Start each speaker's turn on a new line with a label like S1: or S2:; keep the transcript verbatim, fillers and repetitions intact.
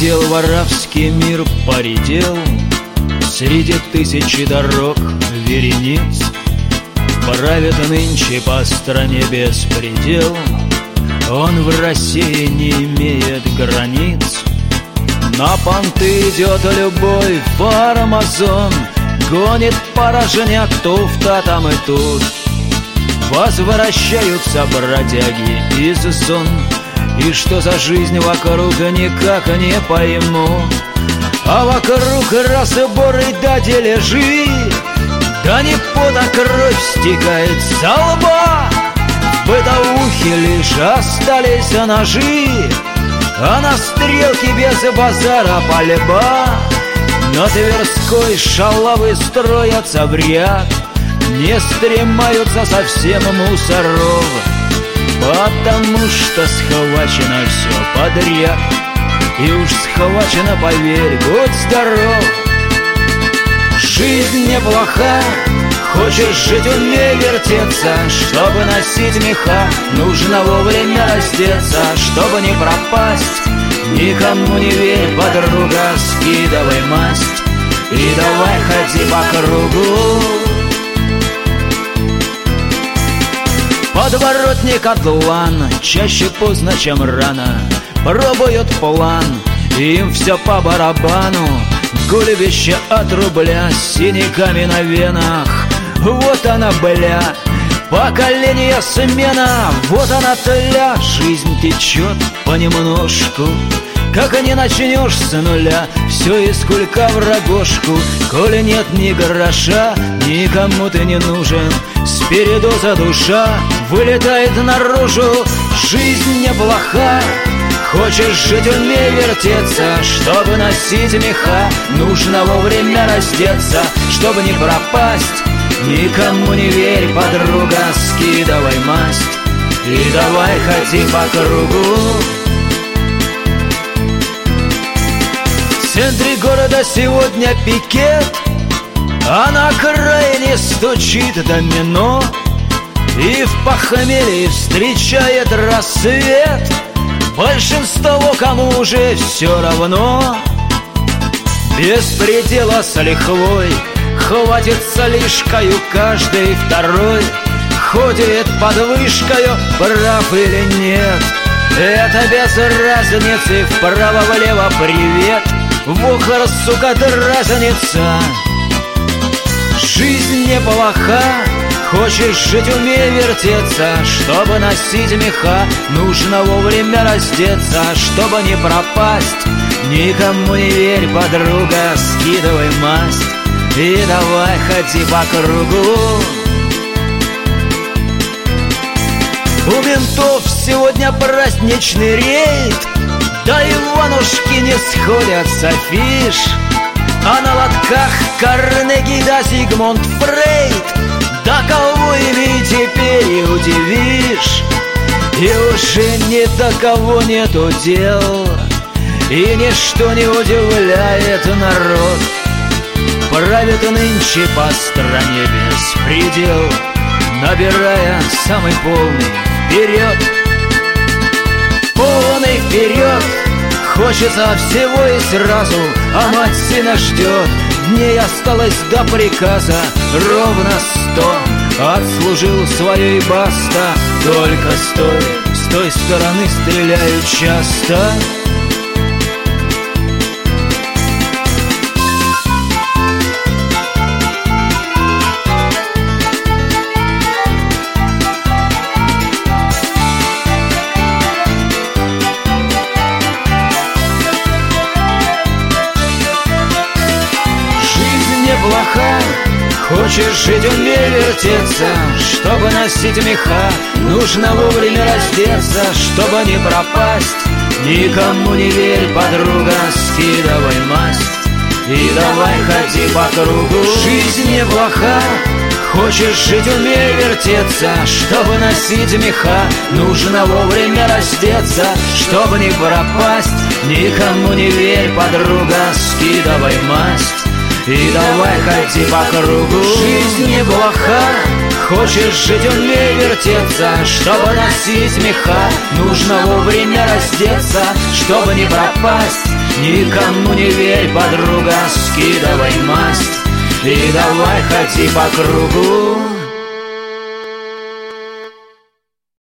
S1: Поредел воровский мир, поредел среди тысячи дорог верениц. Правит нынче по стране беспредел, он в России не имеет границ. На понты идет любой фармазон, гонит порожняк туфта там и тут. Возвращаются бродяги из зон, и что за жизнь вокруг, никак не пойму. А вокруг разборы да дележи, да не пот, а кровь стекает со лба. В бытовухе лишь остались ножи, а на стрелке без базара пальба. На Тверской шалавы строятся в ряд, не стремаются совсем мусоров, потому что схвачено все подряд. И уж схвачено, поверь, будь здоров. Жизнь неплоха, хочешь жить, умей вертеться. Чтобы носить меха, нужно вовремя раздеться. Чтобы не пропасть, никому не верь, подруга, скидывай масть и давай ходи по кругу. Подворотник Атлан чаще поздно, чем рано пробуют план, им все по барабану. Гулевище от рубля с синяками на венах. Вот она, бля, поколение смена. Вот она, тля, жизнь течет понемножку. Как не начнешь с нуля, все из кулька в рогожку. Коли нет ни гроша, никому ты не нужен, с передоза душа вылетает наружу. Жизнь неплоха, хочешь жить, умей вертеться. Чтобы носить меха, нужно вовремя раздеться. Чтобы не пропасть, никому не верь, подруга, скидывай масть и давай ходи по кругу. В центре города сегодня пикет, а на окраине стучит домино. И в похмелье встречает рассвет большинство, кому уже все равно. Без предела с лихвой хватится лишкою каждый второй. Ходит под вышкою, прав или нет, это без разницы, вправо-влево привет. В ухо, сука, разница. Жизнь неплоха, хочешь жить, умей вертеться. Чтобы носить меха, нужно вовремя раздеться. Чтобы не пропасть, никому не верь, подруга, скидывай масть и давай ходи по кругу. У ментов сегодня праздничный рейд, да Иванушки не сходят с афиш. А на лотках Карнеги да Зигмунд Фрейд, да кого ими теперь и удивишь. И уже ни до кого нету дел, и ничто не удивляет народ. Правит нынче по стране беспредел, набирая самый полный вперед. Полный вперед, хочется всего и сразу, а мать сына ждет. Дней осталось до приказа ровно сто. Отслужил свое и баста, только стой, с той стороны стреляют часто.
S2: Плоха, хочешь жить, умей вертеться. Чтобы носить меха, нужно вовремя раздеться. Чтобы не пропасть, никому не верь, подруга, скидывай масть и давай ходи по кругу. Жизнь неплоха, хочешь жить, умей вертеться. Чтобы носить меха, нужно вовремя раздеться. Чтобы не пропасть, никому не верь, подруга, скидывай масть и давай ходи по кругу. Жизнь неплоха, хочешь жить, умей вертеться. Чтобы носить меха, нужно вовремя раздеться. Чтобы не пропасть,
S1: Никому не верь, подруга, скидывай масть и давай ходи по кругу.